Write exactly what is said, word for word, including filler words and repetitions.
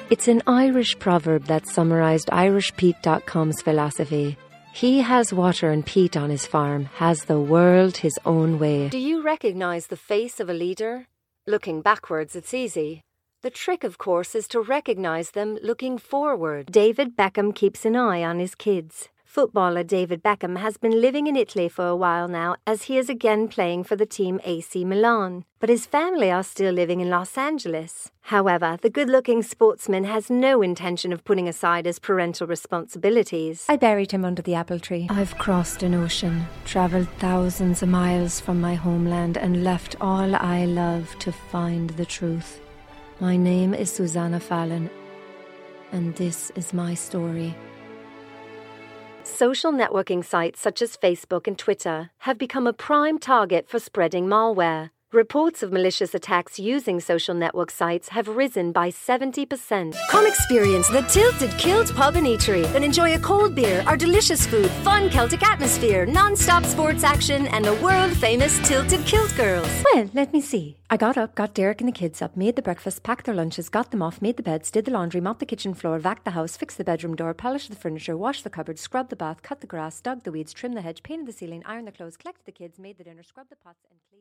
It's an Irish proverb that summarised Irish Pete dot com's philosophy. He has water and peat on his farm, has the world his own way. Do you recognise the face of a leader? Looking backwards, it's easy. The trick, of course, is to recognise them looking forward. David Beckham keeps an eye on his kids. Footballer David Beckham has been living in Italy for a while now, as he is again playing for the team A C Milan. But his family are still living in Los Angeles. However, the good-looking sportsman has no intention of putting aside his parental responsibilities. I buried him under the apple tree. I've crossed an ocean, travelled thousands of miles from my homeland, and left all I love to find the truth. My name is Susanna Fallon, and this is my story. Social networking sites such as Facebook and Twitter have become a prime target for spreading malware. Reports of malicious attacks using social network sites have risen by seventy percent. Come experience the Tilted Kilt Pub and Eatery and enjoy a cold beer, our delicious food, fun Celtic atmosphere, non-stop sports action, and the world-famous Tilted Kilt Girls. Well, let me see. I got up, got Derek and the kids up, made the breakfast, packed their lunches, got them off, made the beds, did the laundry, mopped the kitchen floor, vacuumed the house, fixed the bedroom door, polished the furniture, washed the cupboard, scrubbed the bath, cut the grass, dug the weeds, trimmed the hedge, painted the ceiling, ironed the clothes, collected the kids, made the dinner, scrubbed the pots and cleaned